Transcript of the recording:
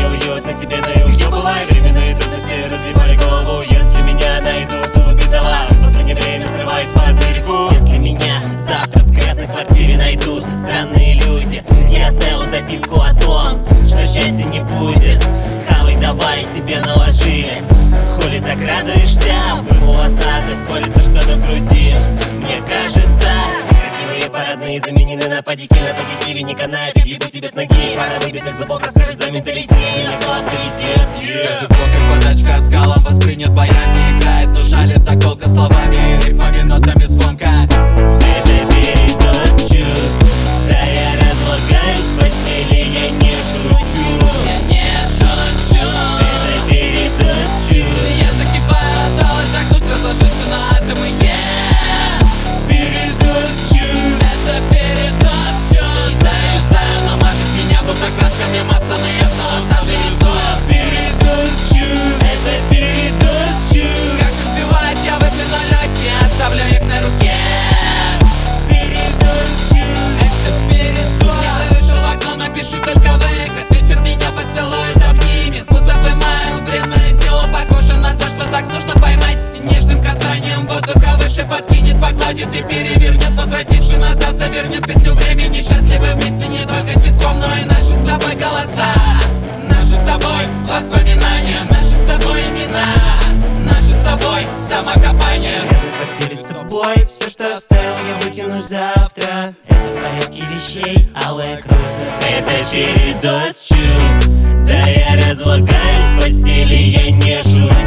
уютно тебе на юг. Я бываю, временные трудности разъебали голову. Если меня найдут, убитого в последнее время срываюсь под лирику. Если меня завтра в красной квартире найдут странные люди, я оставил записку о том, что счастья не будет. Хавай, давай, тебе наложили. Хули так радуешься? Вырвал осадок, колется что-то в груди. Мне кажется, красивые парадные заменены на подики. На позитиве не канает, и въебу тебе с ноги. Пара выбитых зубов расскажет за менталитет. Авторитет, Каждый блок как подачка скалом воспринят, баян не играет, но жалит так долго словами, рифмами, нотами звонка. Это передоз чувств. Да я разлагаюсь в постели, я не шучу. Я не шучу. Это передоз чувств. Я закипаю, осталось загнуть, разложить все на атомы. Передоз чувств. Это передоз чувств. Знаю, но мажет меня будто красками маслом, и я снова сам же рисую. Передоз чувств. Это передоз чувств. Как же сбивает, я выплюну легкие, оставлю их на руке. Передоз чувств. Это передоз. Я вышел в окно, напиши только выход. Ветер меня поцелует, обнимет, будто поймаю бренное тело, похоже на то, что так нужно поймать. И нежным касанием воздуха выше подкинет, погладит и перевернет, возвративший назад, завернет петлю времени. Счастливы вместе не только ситком, но и наши с тобой голоса, наши с тобой воспоминания, наши с тобой имена, наши с тобой самокопания. В грязной квартире с тобой. Все, что оставил, я выкину завтра. Это в порядке вещей, алая кровь. Это передоз чувств. Да я разлагаюсь в постели, я не шучу.